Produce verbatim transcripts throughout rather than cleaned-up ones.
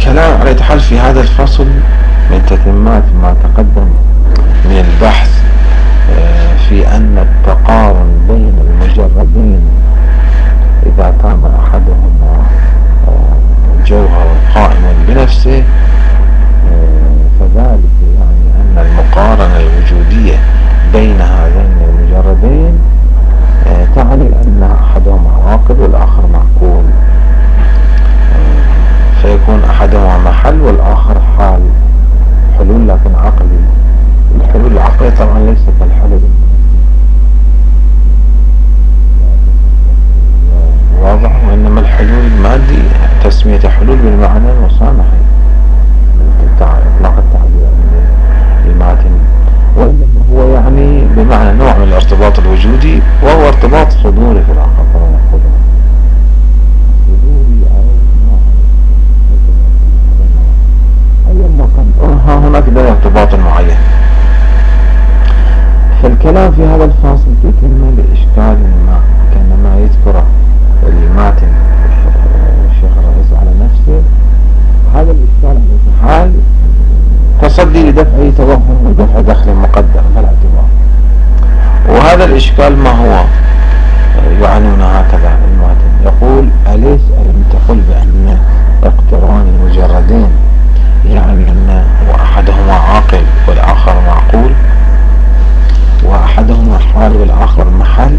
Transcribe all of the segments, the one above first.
الكلام على حال في هذا الفصل من تتمات ما تقدم من البحث في أن التقارن بين المجردين إذا كان أحدهما جوهر قائم بنفسه فذلك يعني أن المقارنة الوجودية بين هذين المجردين تعني أن أحدهما عاقل والآخر معقول، فيكون أحدهما محل والآخر حال حلول لكن عقلي. الحلول العقلية طبعا ليس كالحلول واضح، وإنما الحلول المادي تسمية حلول بالمعنى المسامحي إطلاق التعبير الماتن، وإنما هو يعني بمعنى نوع من الارتباط الوجودي وهو ارتباط صدوري في العقل كما نقول صدوري أو نوع أي مكان هناك ده ارتباط معين. فالكلام في هذا الفاصل في كلمة لإشكال ما كان ما يذكره الماتن الشيخ الرئيس على نفسه، هذا الإشكال على حال تصدي لدفع أي توهم ودفع دخل مقدر بلا اعتبار. وهذا الإشكال ما هو؟ يعنون هكذا الماتن يقول: أليس ألم تقل بأن اقتران المجردين يعني أن وأحدهما عاقل والآخر معقول وأحدهما حال والآخر محل؟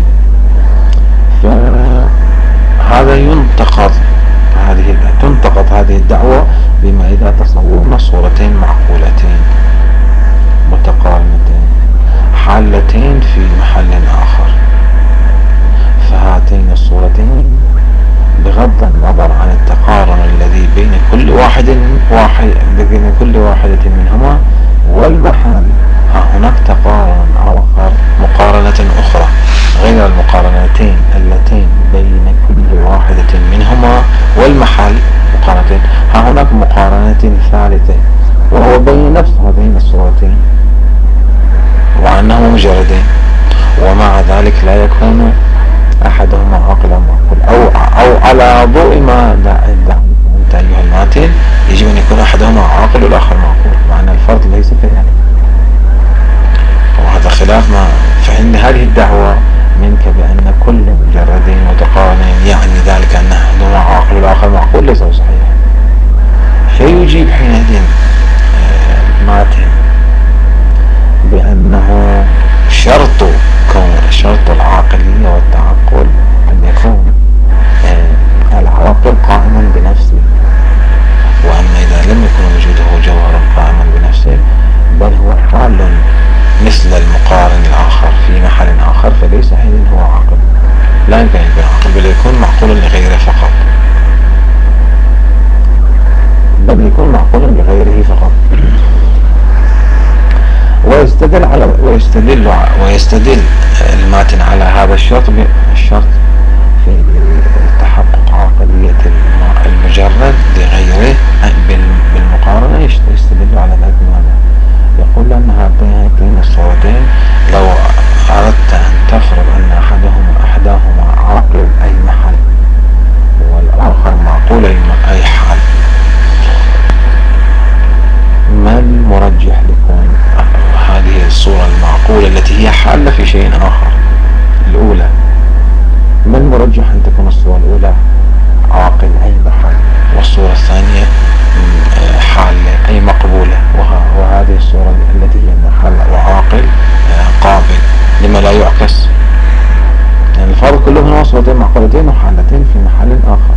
فهذا ينتقض هذه تنتقض هذه الدعوة بما إذا تصورنا صورتين معقولتين متقارنتين حالتين في محل آخر، فهاتين الصورتين بغض النظر عن التقارن الذي بين كل واحد واحد بين كل واحدة منهما والمحل، ها هناك تقارن آخر مقارنة أخرى غير المقارنتين اللتين بين كل واحدة منهما والمحل مقارنتين، ها هناك مقارنة ثالثة وهو بين نفس هذين الصورتين وأنهما مجردين، ومع ذلك لا يكون أحدهما عاقلا معقول أو, أو على ضوء ما أنت أيها الماتن يجب أن يكون أحدهما عاقل والآخر معقول، معنى الفرق ليس كذلك، وهذا خلاف ما فإن هذه الدعوة منك بأن كل مجردين متقارنين يعني ذلك أن أحدهما عاقل والآخر معقول ليس صحيح. فيجيب حينئذ الماتن بأنه شرط كون شرط العاقلية والتعقل أن يكون العاقل قائما بنفسه، وأما إذا لم يكن وجوده جوهرا قائما بنفسه بل هو حال مثل المقارن الآخر في محل آخر فليس حين هو عاقل، لا يمكن أن يكون عاقل بل يكون معقولا لغيره فقط، بل يكون معقولا لغيره فقط. ويستدل على ويستدل ويستدل الماتن على هذا الشرط الشرط في تحقق عقلية المجرد لغيره بالمقارنة. يستدل على ذلك ماذا؟ يقول أن هاتين الصورتين لو أردت أن تفرض أن أحدهما أحداهما عاقل أي محل والآخر معقول أي حال، ما المرجح لكون هذه الصورة المعقولة التي هي حالة في شيء آخر الأولى؟ ما المرجح أن تكون الصورة الأولى عاقل أي محل والصورة الثانية حالة أي مقبولة، وهذه الصورة التي هي محل وعاقل قابل؟ لما لا يعكس؟ يعني الفرق كلهم صورتين معقولتين وحالتين في محل آخر.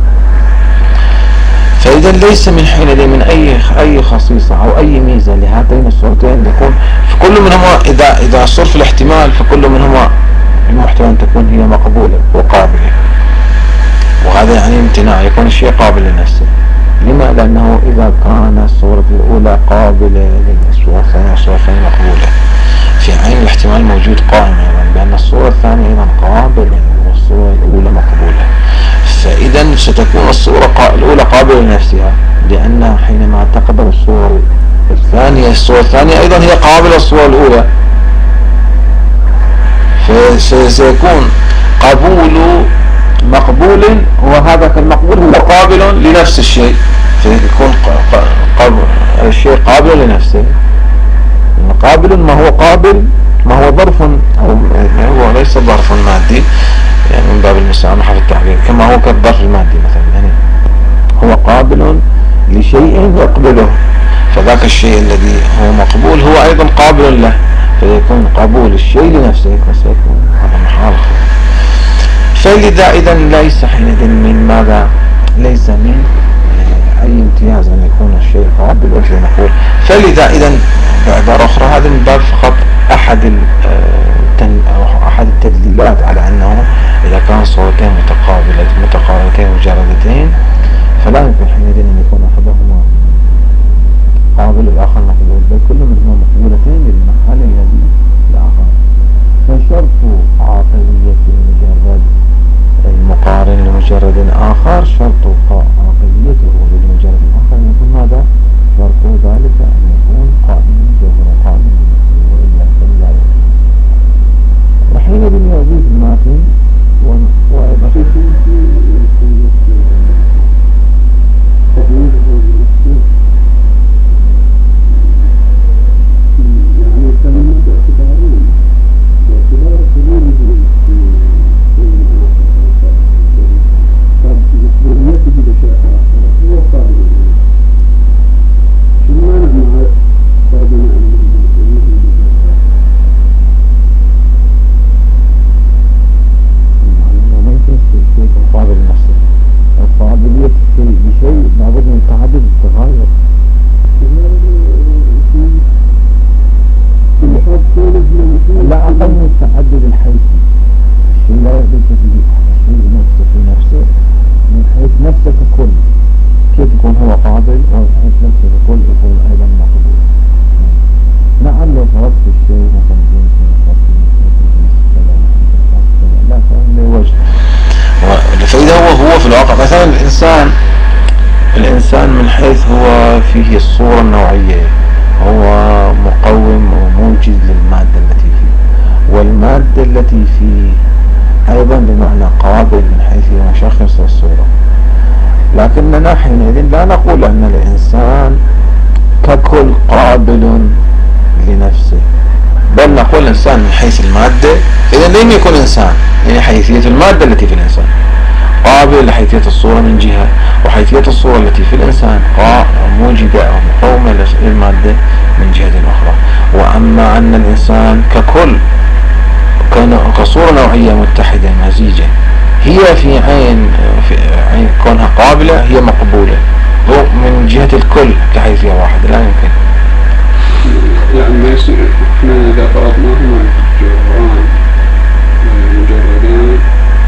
فإذا ليس من حينئذ من أي أي خصيصة أو أي ميزة لهاتين الصورتين يكون في كل منهما إذا إذا صار في الاحتمال فكل منهما المحتمل أن تكون هي مقبولة وقابلة، وهذا يعني امتناع يكون الشيء قابل لنفسه. لما؟ لأنه إذا كان الصورة الأولى قابلة للصورة الثانية والصورة الثانية مقبولة في عين الاحتمال موجود قائم أيضا بأن الصورة الثانية أيضا قابلة والصورة الأولى مقبولة، فإذا ستكون الصورة الأولى قابلة لنفسها لأنها حينما تقبل الصورة الثانية الصورة الثانية أيضا هي قابلة الصورة الأولى، فسيكون قبول مقبول، وهذا المقبول هو قابل لنفس الشيء، فيكون الشيء قابل لنفسه. قابل ما هو قابل ما هو ظرف، أو يعني هو ليس ظرف مادي يعني من باب المسامحة في التعبير، كما هو كالظرف المادي مثلا، يعني هو قابل لشيء يقبله، فذاك الشيء الذي هو مقبول هو أيضا قابل له، فيكون قبول الشيء لنفسه فسيكون هذا محال. فلذا إذا ليس حينئذ من ماذا، ليس من أي امتياز أن يكون الشيء قابل مثل نقول. فلذا إذا بعبارة أخرى هذا من باب فقط أحد أحد التدليلات على أنه إذا كان صورتين متقابلتين متقاربتين مجردتين فلا يمكن حينئذ أن يكون أحدهما قابل الآخر مقبول، بل كل منهما مقبولتين للمحل الذي الآخر. فشرط عاقلية المجرد المقارن لمجرد آخر شرط عاقليته للمجرد الآخر أن يكون هذا شرط ذلك أن يكون قائما جوهر قائم بنفسه، وإلا فلا يكون. وحينئذ يضيف الماكن وأيضا مثلا الإنسان الإنسان من حيث هو فيه الصورة النوعية هو مقوم وموجد للمادة التي فيه، والمادة التي فيه أيضا بمعنى قابل من حيث مشخص الصورة. لكننا حينئذ لا نقول أن الإنسان ككل قابل لنفسه، بل نقول الإنسان من حيث المادة. إذا لم يكن إنسان يعني حيثية المادة التي في الإنسان قابل لحيثية الصورة من جهة، وحيثية الصورة التي في الإنسان موجبة أو مقومة للمادة من جهة أخرى. وأما أن الإنسان ككل كصورة نوعية متحدة مزيجة هي في عين في عين كونها قابلة هي مقبولة من جهة الكل كحيثية واحدة، لا يمكن. يعني ما يصير احنا إذا فرضناهما جوهران مجردين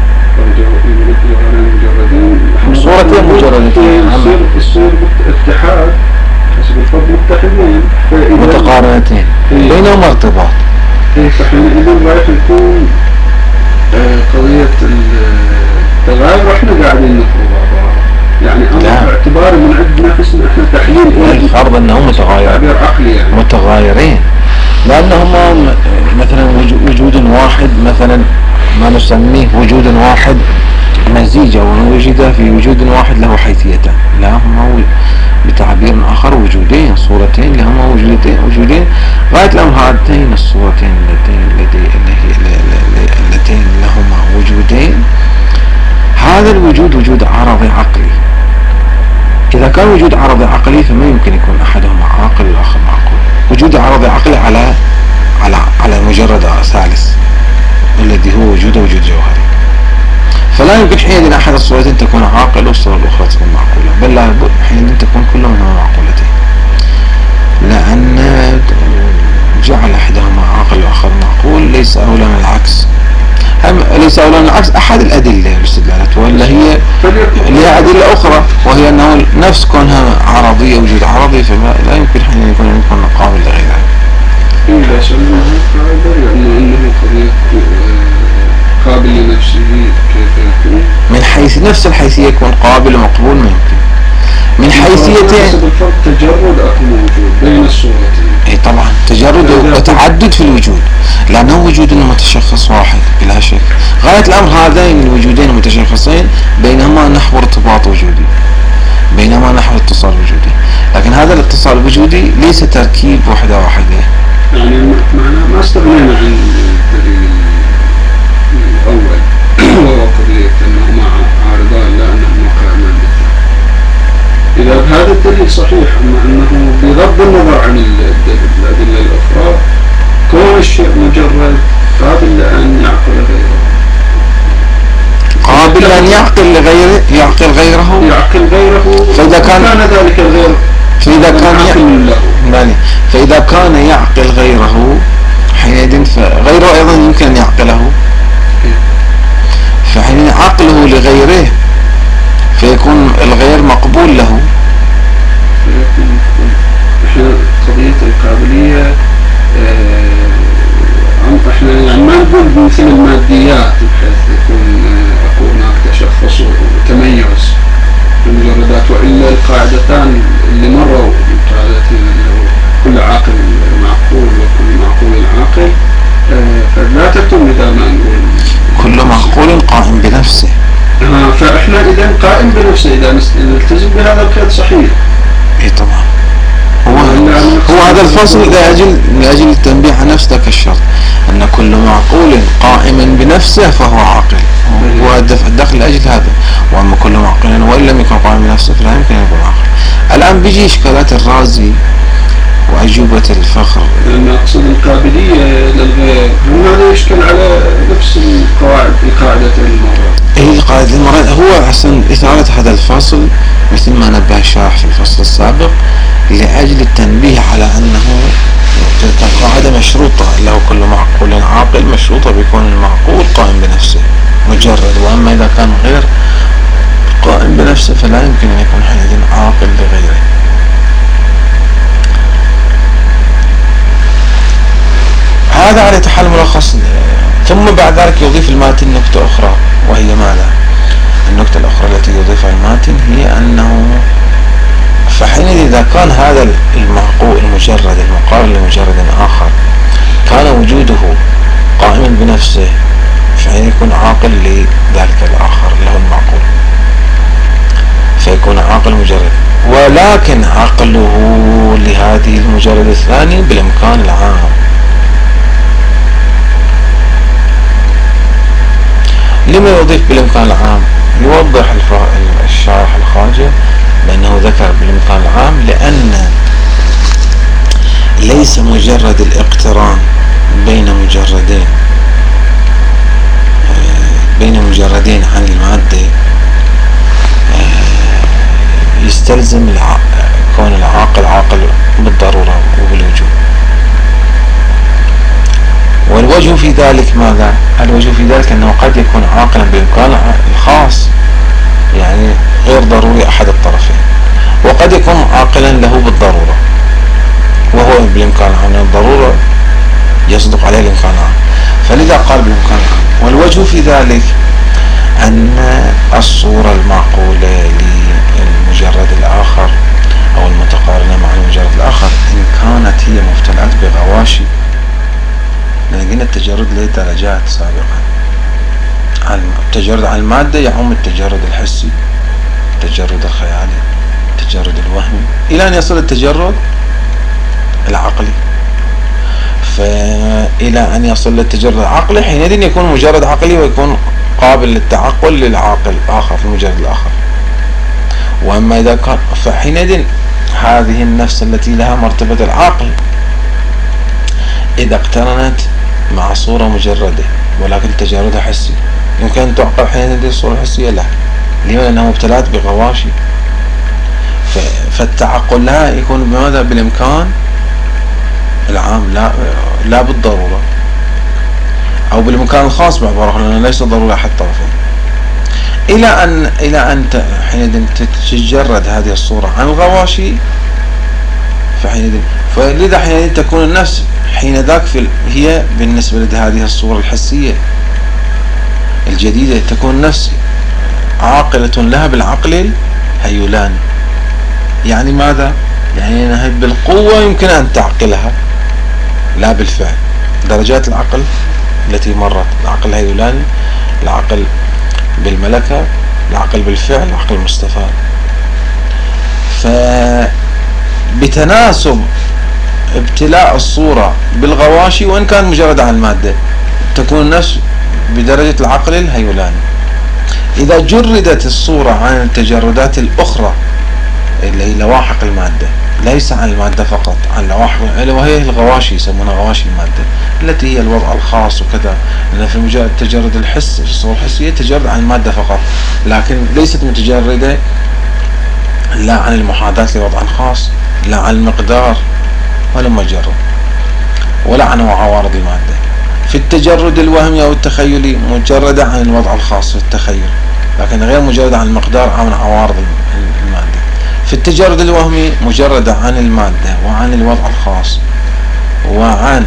صورتين مجردتين يصير اتحاد حسب الفرض متحدين متقارنتين بينهما ارتباط. فحينئذ رايح يكون قضية التغاير واحنا قاعدين نفرض بعض، يعني أنا باعتبار من عندنا حسن احنا تحليل الفرض انهم متغايرين يعني. متغايرين لأنهما مثلا وجود واحد مثلا ما نسميه وجود واحد مزيجة ووجد في وجود واحد له حيثيتان، لا هما بتعبير آخر وجودين صورتين لهما وجودين وجودين غاية لهم هاتين الصورتين اللتين اللتين لهما وجودين. هذا الوجود وجود عرضي عقلي. إذا كان وجود عرضي عقلي فما يمكن يكون أحدهما عاقل والآخر معقول. وجود عرضي عقلي على على على مجرد ثالث الذي هو وجود وجود جوهري، فلا يمكن حين أحد الصورتين تكون عاقل والصورة الأخرى تكون معقولة، بل لا بد حين تكون كل منهما معقولتين، لأن جعل أحدهما عاقل والآخر معقول ليس أولى من العكس. ليس أولى من العكس أحد الأدلة باستدلالته، وإلا هي لها أدلة أخرى وهي أنه نفس كونها عرضية وجود عرضي فلا يمكن حين يكون يكون قابل لغيرها. إذا سمعنا قابل يعني أنه قابل لنفسه كيف يكون؟ من حيث نفس الحيثية يكون قابل ومقبول ما يمكن. من حيثيتين الفرق تجرد أكو موجود بين الصورتين. طبعا تجرد وتعدد في الوجود، لأنه وجود متشخص واحد بلا شك. غاية الأمر هذين الوجودين المتشخصين بينهما نحو ارتباط وجودي، بينما نحو اتصال وجودي، لكن هذا الاتصال الوجودي ليس تركيب وحدة واحدة. يعني معناه ما استغنينا عن الدليل الأول وهو قضية أنهما عارضان لا أنهما قائمان بالذات. إذا بهذا الدليل صحيح، أما أنه بغض النظر عن الأدلة الأخرى كون الشيء مجرد قابل لأن يعقل غيره، قابل أن يعقل لغيره، يعقل غيره يعقل غيره فإذا كان, كان ذلك الغير فإذا كان يعقل له، فإذا كان يعقل غيره حينئذ فغيره أيضا يمكن أن يعقله، فحين عقله لغيره فيكون الغير مقبول له. احنا قضية القابلية اه احنا يعني ما نقول مثل الماديات بحيث يكون اكو هناك تشخص وتميز المجردات، والا القاعدتان اللي مروا القاعدتين كل عاقل معقول وكل معقول عاقل، اه فلا تتم اذا ما نقول كل معقول قائم بنفسه. اه فاحنا اذا قائم بنفسه اذا نلتزم بهذا القيد صحيح. اي طبعا. هو هو هذا الفصل لأجل لأجل التنبيه على نفس ذاك الشرط، أن كل معقول قائم بنفسه فهو عاقل، هو الدخل لأجل هذا. وأما كل معقول وإن لم يكن قائم بنفسه فلا يمكن أن يكون عاقل. الآن بيجي إشكالات الرازي وأجوبة الفخر. لأن أقصد القابلية للغير هذا يشكل على نفس القواعد القاعدة المرة. إيه قاعدة المرة هو أحسن إثارة هذا الفصل مثل ما نبه الشارح في الفصل السابق لأجل التنبيه على أنه تلك القاعدة مشروطة، له كل معقول عاقل مشروطة بيكون المعقول قائم بنفسه مجرد، وأما إذا كان غير قائم بنفسه فلا يمكن أن يكون حينئذ عاقل لغيره. هذا على حال ملخص. ثم بعد ذلك يضيف الماتن نكتة أخرى، وهي ماذا؟ النكتة الأخرى التي يضيفها الماتن هي أنه فحينئذ إذا كان هذا المعقول المجرد المقارن لمجرد آخر كان وجوده قائما بنفسه فحين يكون عاقل لذلك الآخر له المعقول، فيكون عاقل مجرد، ولكن عقله لهذه المجرد الثاني بالإمكان العام. لما يضيف بالإمكان العام؟ يوضح الشارح الخارجي بأنه ذكر بالإمكان العام لأن ليس مجرد الاقتران بين مجردين بين مجردين عن المادة يستلزم كون العاقل عاقل بالضرورة وبالوجوب. والوجه في ذلك ماذا؟ الوجه في ذلك أنه قد يكون عاقلا بإمكان الخاص يعني غير ضروري أحد الطرفين، وقد يكون عاقلا له بالضرورة وهو بالإمكان العام، الضرورة يصدق عليه الإمكان العام، فلذا قال بالإمكان العام. والوجه في ذلك أن الصورة المعقولة للمجرد الآخر أو المتقارنة مع المجرد الآخر إن كانت هي مفتلات بغواشي، لأن قلنا التجرد له درجات سابقا. التجرد عن المادة يعم التجرد الحسي، التجرد الخيالي، التجرد الوهمي، إلى أن يصل التجرد العقلي. فإلى أن يصل للتجرد العقلي حينئذ يكون مجرد عقلي ويكون قابل للتعقل للعاقل الآخر في المجرد الآخر. وأما إذا كان فحينئذ هذه النفس التي لها مرتبة العقل إذا اقترنت مع صورة مجردة ولكن تجردها حسي يمكن أن تعقل حينئذ الصورة الحسية لا، لأنها مبتلات بغواشي، فالتعقل لها يكون بماذا؟ بالإمكان العام لا لا بالضرورة، أو بالمكان الخاص بعبارة لأنه ليس ضرورة أحد الطرفين، إلى أن إلى أن حينئذ تتجرد هذه الصورة عن الغواشي. فحينئذ فلذا حينئذ تكون النفس حين ذاك في هي بالنسبة لهذه الصورة الحسية الجديدة تكون النفس عاقلة لها بالعقل الهيولاني. يعني ماذا؟ يعني أنها بالقوة يمكن أن تعقلها لا بالفعل. درجات العقل التي مرت: العقل الهيولاني، العقل بالملكة، العقل بالفعل، العقل المستفاد. فبتناسب ابتلاء الصورة بالغواشي وإن كان مجرد عن المادة تكون النفس بدرجة العقل الهيولاني. إذا جردت الصورة عن التجردات الأخرى اللي هي لواحق المادة، ليس عن المادة فقط، عن لواحق، وهي الغواشي يسمونها غواشي المادة التي هي الوضع الخاص وكذا، لأن في مجرد التجرد الحسي في الصورة الحسية تجرد عن المادة فقط، لكن ليست متجردة لا عن المحاذاة لوضع خاص، لا عن المقدار ولا مجرد، ولا عن عوارض المادة. في التجرد الوهمي أو التخيلي مجردة عن الوضع الخاص في التخيل، لكن غير مجردة عن المقدار أو عن عوارض المادة. في التجرد الوهمي مجردة عن المادة وعن الوضع الخاص وعن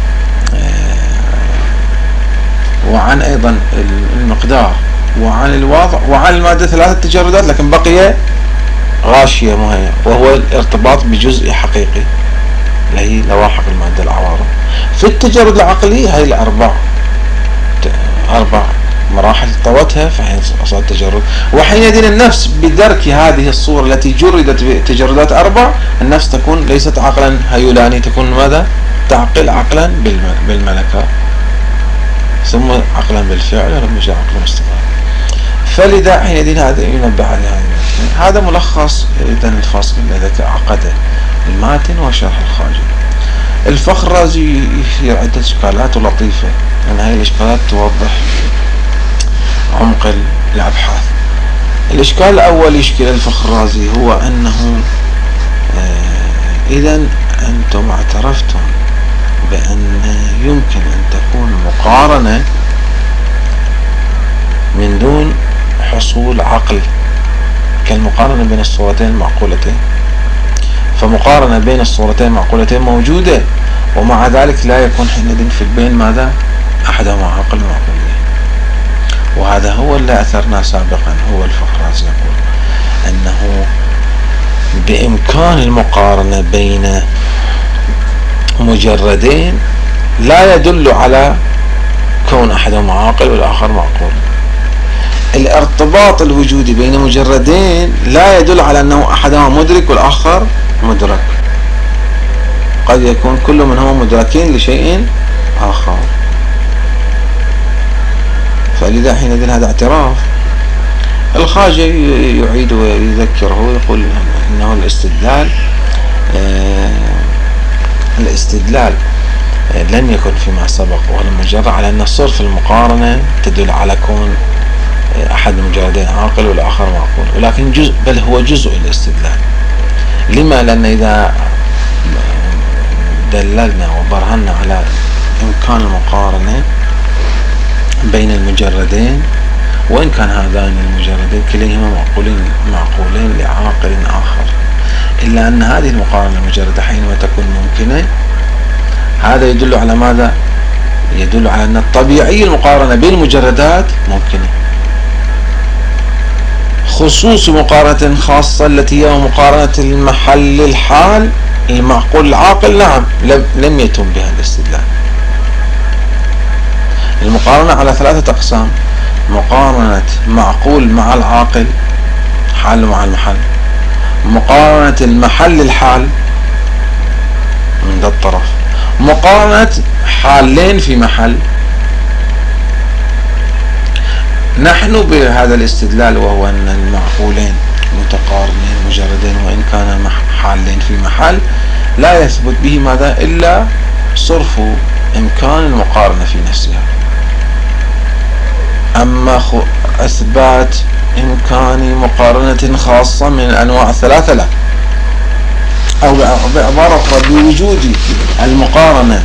وعن أيضا المقدار وعن الوضع وعن المادة، ثلاثة تجردات، لكن بقي غاشية مهية وهو الارتباط بجزء حقيقي اللي هي لواحق المادة العوارض. في التجرد العقلي هاي الأربع أربع مراحل طوتها فحين صار التجرد، وحينئذ النفس بدرك هذه الصورة التي جردت بتجردات أربع، النفس تكون ليست عقلا هيولاني، تكون ماذا؟ تعقل عقلا بالملكة، ثم عقلا بالفعل، ولم يجي عقلا مستقر. فلذا حينئذ هذا ينبه على هذا. هذا ملخص إذا الفصل الذي عقده الماتن وشرح الخاجي. الفخرازي يثير عدة إشكالات لطيفة، لأن هذه الإشكالات توضح عمق الأبحاث. الإشكال الأول يشكل الفخرازي هو أنه آه إذا أنتم اعترفتم بأن يمكن أن تكون مقارنة من دون حصول عقل كالمقارنة بين الصورتين المعقولتين، فمقارنة بين الصورتين المعقولتين موجودة، ومع ذلك لا يكون حينئذ في البين ماذا؟ أحدهما عقل وعقلية. وهذا هو اللي أثرنا سابقا. هو الفخرازي يقول أنه بإمكان المقارنة بين مجردين لا يدل على كون أحدهما عاقل والآخر معقول. الارتباط الوجودي بين مجردين لا يدل على أنه أحدهما مدرك والآخر مدرك، قد يكون كل منهما مدركين لشيء آخر. فلذا حينئذ هذا اعتراف. الخاجي يعيد ويذكره، يقول أنه الاستدلال آه الاستدلال آه لن يكن فيما سبق ولما جرى على أن صرف المقارنة تدل على كون أحد المجردين عاقل والآخر معقول، ولكن جزء، بل هو جزء الاستدلال. لما؟ لأن إذا دللنا وبرهنا على إمكان المقارنة بين المجردين، وإن كان هذان المجردين كليهما معقولين معقولين لعاقل آخر، إلا أن هذه المقارنة المجردة حينما تكون ممكنة، هذا يدل على ماذا؟ يدل على أن الطبيعي المقارنة بين المجردات ممكنة، خصوص مقارنة خاصة التي هي مقارنة المحل الحال المعقول العاقل. نعم، لم يتم بها الاستدلال. المقارنة على ثلاثة أقسام: مقارنة معقول مع العاقل، حال مع المحل، مقارنة المحل الحال من ذا الطرف، مقارنة حالين في محل. نحن بهذا الاستدلال، وهو أن المعقولين متقارنين مجردين وإن كان حالين في محل، لا يثبت به ماذا؟ إلا صرف إمكان المقارنة في نفسها. أما إثبات إمكان مقارنة خاصة من الأنواع الثلاثة لا، أو بعبارة أخرى بوجود المقارنة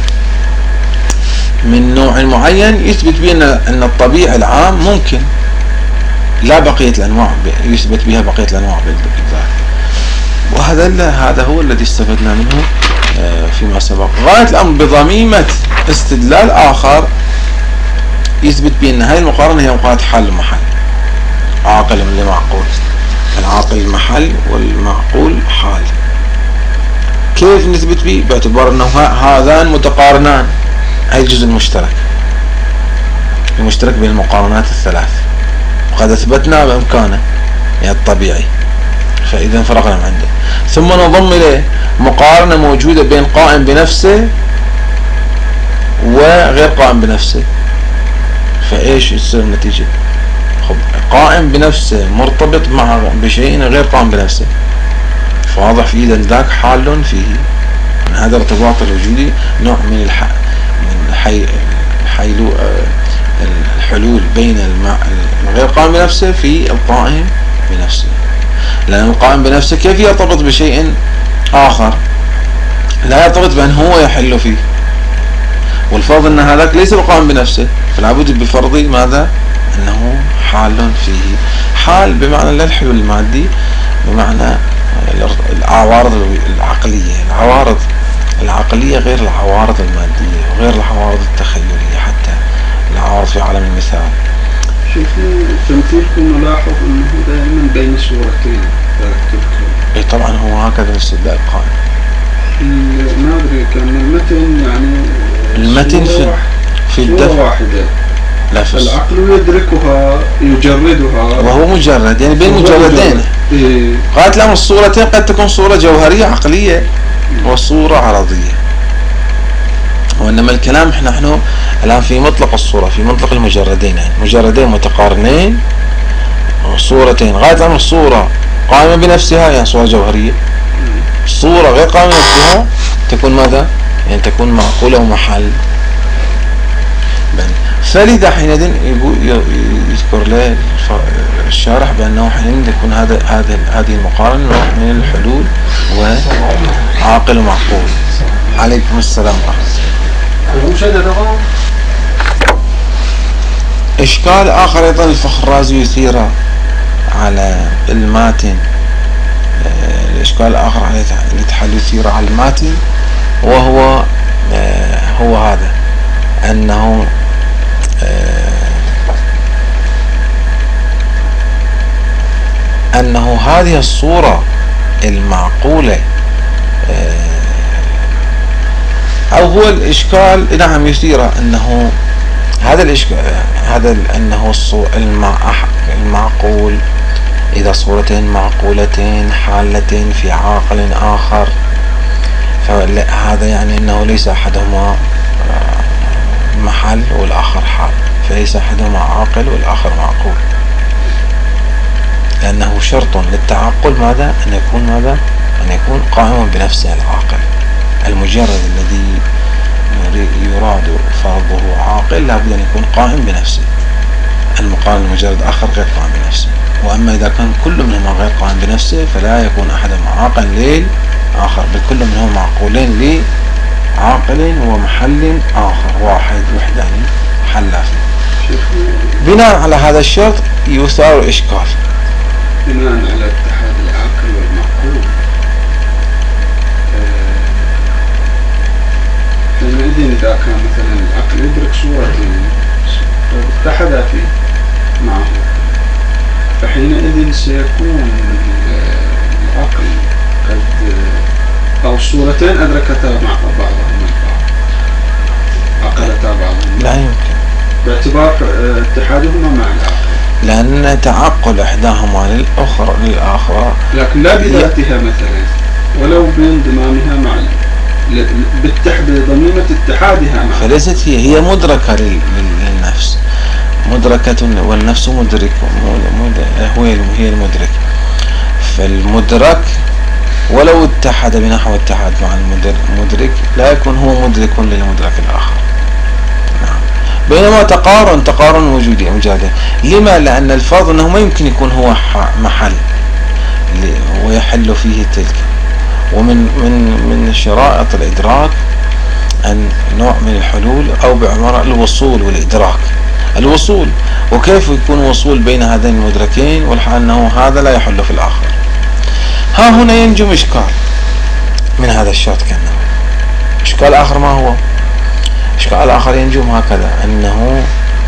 من نوع معين يثبت به أن الطبيعي العام ممكن، لا بقية الأنواع يثبت بها بقية الأنواع بالذات. وهذا هذا هو الذي استفدنا منه فيما سبق. غاية الأمر بضميمة استدلال آخر يثبت بأن هذه المقارنة هي مقارنة حال ومحل، عاقل لمعقول، العاقل محل والمعقول حال. كيف نثبت به؟ باعتبار أنه هذان متقارنان، هذا الجزء المشترك المشترك بين المقارنات الثلاث، وقد أثبتنا بإمكانه يعني الطبيعي، فإذا فرقنا من عنده. ثم نضم إليه مقارنة موجودة بين قائم بنفسه وغير قائم بنفسه، فإيش يصير النتيجة؟ خب قائم بنفسه مرتبط مع بشيء غير قائم بنفسه، فواضح في إذا ذاك حال فيه. من هذا الارتباط الوجودي نوع من الح... من حي... حيلو... الحلول بين الم... الغير قائم بنفسه في القائم بنفسه، لأن القائم بنفسه كيف يرتبط بشيء آخر؟ لا يرتبط بأن هو يحل فيه، والفرض أن هذاك ليس القائم بنفسه، فلا بد بفرض ماذا؟ أنه حال فيه. حال بمعنى لا الحلول المادي، بمعنى العوارض العقلية. العوارض العقلية غير العوارض المادية وغير العوارض التخيلية، حتى العوارض في عالم المثال. شوفوا تمثيلكم نلاحظ أنه دائما بين صورتين. اي طبعا هو هكذا الاستدلال قائم. ما أدري كان المتن يعني المتن في في الدفع واحدة، لا في العقل يدركها يجردها وهو مجرد، يعني بين مجردين. إيه. قالت لهم الصورتين قد تكون صورة جوهرية عقلية وصورة عرضية، وإنما الكلام احنا نحن الآن في مطلق الصورة، في مطلق المجردين، يعني مجردين متقارنين صورتين. غاية لهم الصورة قائمة بنفسها يعني صورة جوهرية، صورة غير قائمة بنفسها تكون ماذا؟ يعني تكون معقولة ومحل. فلذا حينئذ يذكر له الشارح بأنه حينئذ يكون هذا هذا هذه المقارنة نوع من الحلول وعاقل ومعقول. عليكم السلام ورحمة الله. إشكال آخر أيضا الفخرازي يثيره على الماتن، الإشكال الآخر على الاتحاد يثيره على الماتن، وهو هو هذا أنه أنه هذه الصورة المعقولة، أو هو الإشكال نعم يثير أنه هذا الإشكال هذا أنه المعقول إذا صورتين معقولتين حالتين في عاقل آخر، فهذا يعني أنه ليس أحدهما محل والآخر حال، فليس أحدهما عاقل والآخر معقول، لأنه شرط للتعقل ماذا؟ أن يكون ماذا؟ أن يكون قائما بنفسه العاقل. المجرد الذي يراد فرضه عاقل لابد أن يكون قائم بنفسه، المقابل المجرد آخر غير قائم بنفسه. وأما إذا كان كل منهما غير قائم بنفسه فلا يكون أحدهما عاقلا للآخر، بل كل منهما معقولين لعاقل ومحل آخر واحد وحداني حل فيه. بناء على هذا الشرط يثار إشكال. بناء على اتحاد العاقل والمعقول، حينئذ إذا كان مثلا العقل يدرك صورتين اتحدا فيه معه، فحينئذ سيكون العقل قد أو الصورتين أدركتا مع بعضهم البعض، عقلتا بعضهم، لا يمكن باعتبار اتحادهما مع العقل، لأن تعقل إحداهما للأخرى للآخرى، لكن لا بذاتها مثلا ولو بانضمامها مع بضميمة اتحادها معه. فليست هي هي مدركة للنفس، مدركة والنفس مدرك، هو هي المدرك. فالمدرك ولو اتحد بنحو اتحاد مع المدرك لا يكون هو مدرك للمدرك الآخر. نعم. بينما تقارن تقارن وجودي مجاده. لما؟ لأن الفرض أنه ما يمكن يكون هو محل ويحل فيه تلك. ومن من من شرائط الإدراك أن نوع من الحلول أو بعبارة الوصول والإدراك. الوصول، وكيف يكون وصول بين هذين المدركين والحال أنه هذا لا يحل في الآخر. ها هنا ينجم إشكال من هذا الشرط. كأنه إشكال آخر ما هو؟ إشكال آخر ينجم هكذا، أنه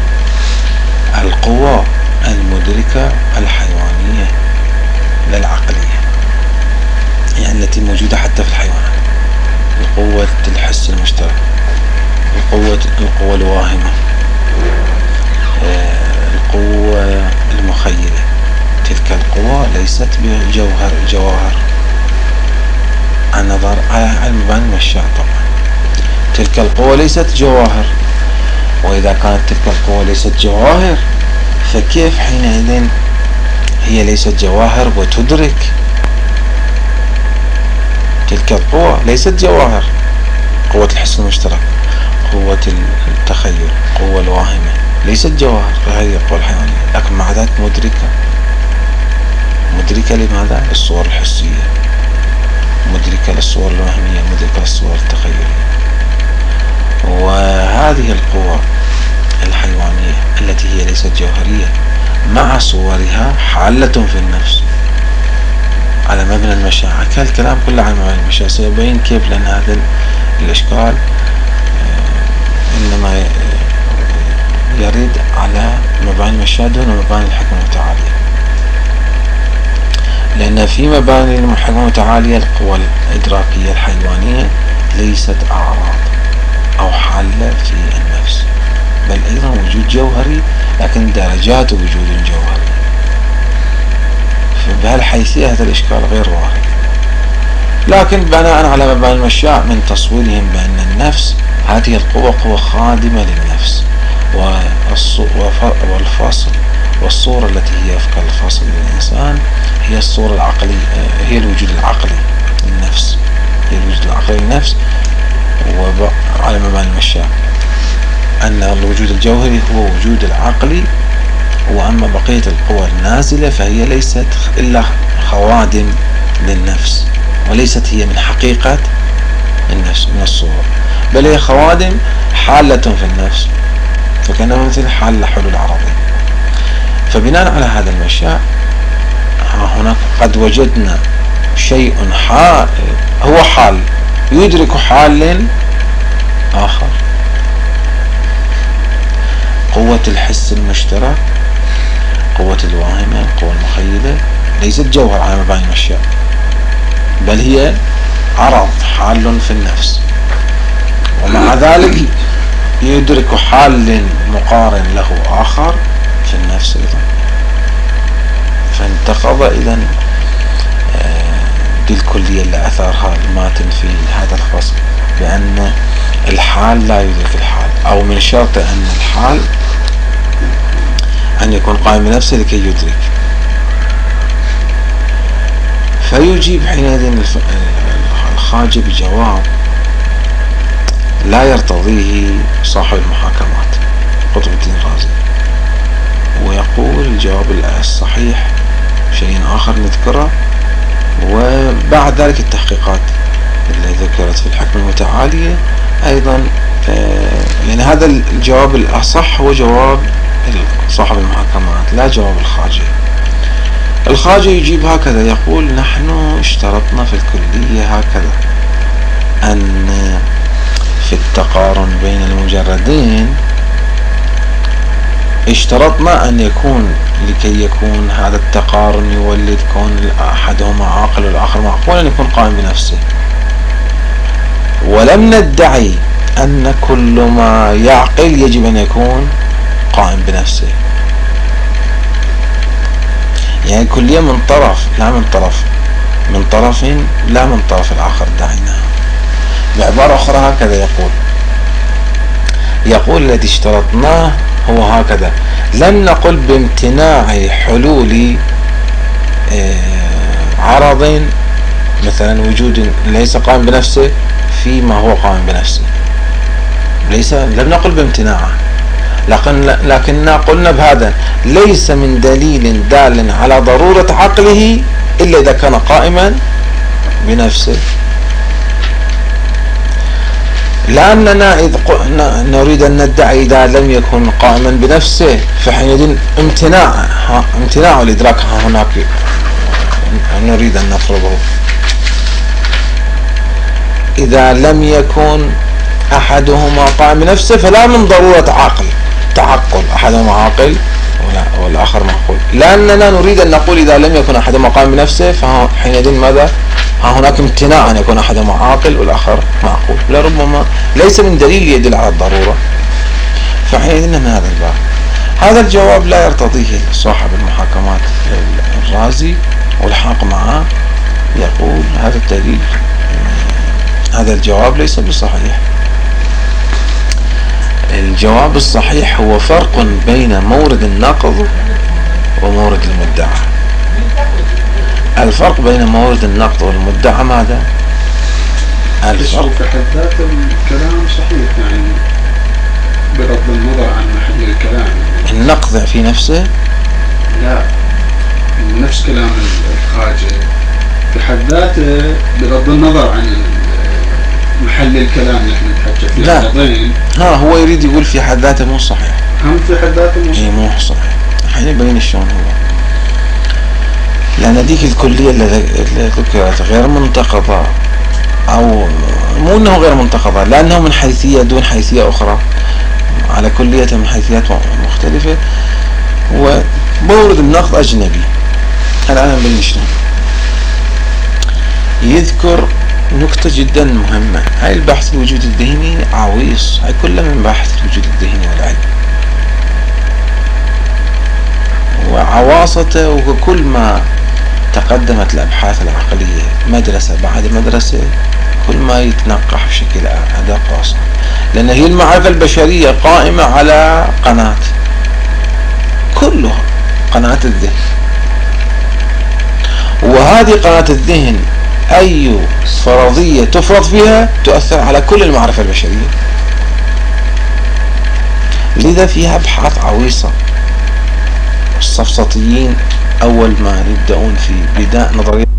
القوى المدركة الحيوانية للعقلية، يعني التي موجودة حتى في الحيوانات، قوة الحس المشترك، القوة القوة الواهمة، القوة المخيلة. تلك القوة ليست بجوهر جواهر النظر على مباني المشاع. طبعا تلك القوة ليست جواهر، وإذا كانت تلك القوة ليست جواهر فكيف حينئذ هي ليست جواهر وتدرك؟ تلك القوة ليست جواهر، قوة الحس المشترك، قوة التخيل، قوة الواهمة، ليست جواهر، فهذه القوة الحيوانية، لكن مع ذلك مدركة. مدركة لماذا؟ الصور الحسية، مدركة للصور الوهمية، مدركة للصور التخيلية. وهذه القوة الحيوانية التي هي ليست جوهرية مع صورها حالة في النفس على مبنى المشاعر. كالكلام كله عن مبنى المشاعر سيبين كيف، لأن هذا الإشكال إنما يرد على مباني المشاعر دون مباني الحكمة المتعالية، لأن في مباني الحكمة المتعالية القوى الإدراكية الحيوانية ليست أعراض أو حالة في النفس، بل أيضا وجود جوهري، لكن درجات وجود جوهري. فبهالحيثية هذا الإشكال غير وارد. لكن بناء على مباني المشاع من تصويرهم بأن النفس هذه القوة قوة خادمة للنفس، والفصل والصورة التي هي أفكار الفصل للإنسان هي الصورة العقلية، هي الوجود العقلي للنفس، هي الوجود العقلي للنفس. وعلى مباني المشاع أن الوجود الجوهري هو وجود العقلي، وأما بقية القوى النازلة فهي ليست إلا خوادم للنفس، وليست هي من حقيقة النفس من الصور، بل هي خوادم حالة في النفس، فكأنها مثل حال حلول عرضي. فبناء على هذا المشاع هناك قد وجدنا شيء حال هو حال يدرك حال آخر. قوة الحس المشترك، قوة الواهمة، القوة المخيلة ليست جوهر على مباني المشاع، بل هي عرض حال في النفس، ومع ذلك يدرك حال مقارن له آخر في النفس أيضا. فانتقض إذن بالكلية اللي أثرها الماتن في هذا الفصل، بأن الحال لا يدرك الحال، أو من شرط أن الحال أن يكون قائم بنفسه لكي يدرك. فيجيب حينئذ الخاجة بجواب لا يرتضيه صاحب المحاكمات قطب الدين الرازي، ويقول الجواب الصحيح شيء آخر نذكره، وبعد ذلك التحقيقات اللي ذكرت في الحكمة المتعالية أيضا. يعني هذا الجواب الأصح هو جواب صاحب المحاكمات، لا جواب الخاجة. الخاجة يجيب هكذا، يقول نحن اشترطنا في الكلية هكذا أن في التقارن بين المجردين اشترطنا أن يكون لكي يكون هذا التقارن يولد كون أحدهما عاقل والآخر معقول أن يكون قائم بنفسه، ولم ندعي أن كل ما يعقل يجب أن يكون قائم بنفسه. يعني كلية من طرف لا من طرف من طرف لا من طرف الآخر دعيناه. بعبارة أخرى هكذا يقول يقول الذي اشترطناه هو هكذا، لم نقل بامتناع حلول عرض مثلا وجود ليس قائم بنفسه فيما هو قائم بنفسه، ليس لم نقل بامتناعه، لكن لكننا قلنا بهذا ليس من دليل دال على ضرورة عقله إلا إذا كان قائما بنفسه، لأننا إذ نريد أن ندعي إذا لم يكن قائما بنفسه فحينئذ امتناع امتناع الإدراك هناك نريد أن نفرضه. إذا لم يكن أحدهما قائم بنفسه فلا من ضرورة عقل تعقل أحدهما عاقل والآخر معقول، لأننا نريد أن نقول إذا لم يكن أحدهما قائم بنفسه فحينئذ ماذا ها هناك امتناع أن يكون أحدهما عاقل والآخر معقول، لربما ليس من دليل يدل على الضرورة. فحينئذ من هذا الباب هذا الجواب لا يرتضيه صاحب المحاكمات الرازي، والحاق معه يقول هذا الدليل هذا الجواب ليس بصحيح. الجواب الصحيح هو فرق بين مورد النقض ومورد المدعى. الفرق بين مورد النقض والمدعى ماذا؟ الفرق في حد ذات الكلام صحيح، يعني بغض النظر عن محل الكلام. النقض في نفسه لا، نفس كلام الخواجة في حد ذاته بغض النظر عن محل الكلام اللي احنا نتحكي فيه. لا، ها هو يريد يقول في حد ذاته مو صحيح. هم في حد ذاته مو صحيح. مو صحيح. الحين يبين شلون هو. لأن هذيك الكلية اللي ذكرت غير منتقضة، أو مو أنه غير منتقضة، لأنه من حيثية دون حيثية أخرى، على كلية من حيثيات مختلفة، ومورد النقض أجنبي. الآن نبين شلون. يذكر نقطة جدا مهمة. هاي البحث الوجود الذهني عويص، هاي كله من بحث الوجود الذهني والعلم، وعواصته وكل ما تقدمت الأبحاث العقلية مدرسة بعد مدرسة كل ما يتنقح بشكل أدق وأصعب، لأن هي المعرفة البشرية قائمة على قناة، كلها قناة الذهن، وهذه قناة الذهن أي فرضية تفرض فيها تؤثر على كل المعرفة البشرية. لذا فيها أبحاث عويصة. السفسطيين أول ما يبدأون في بداء نظرية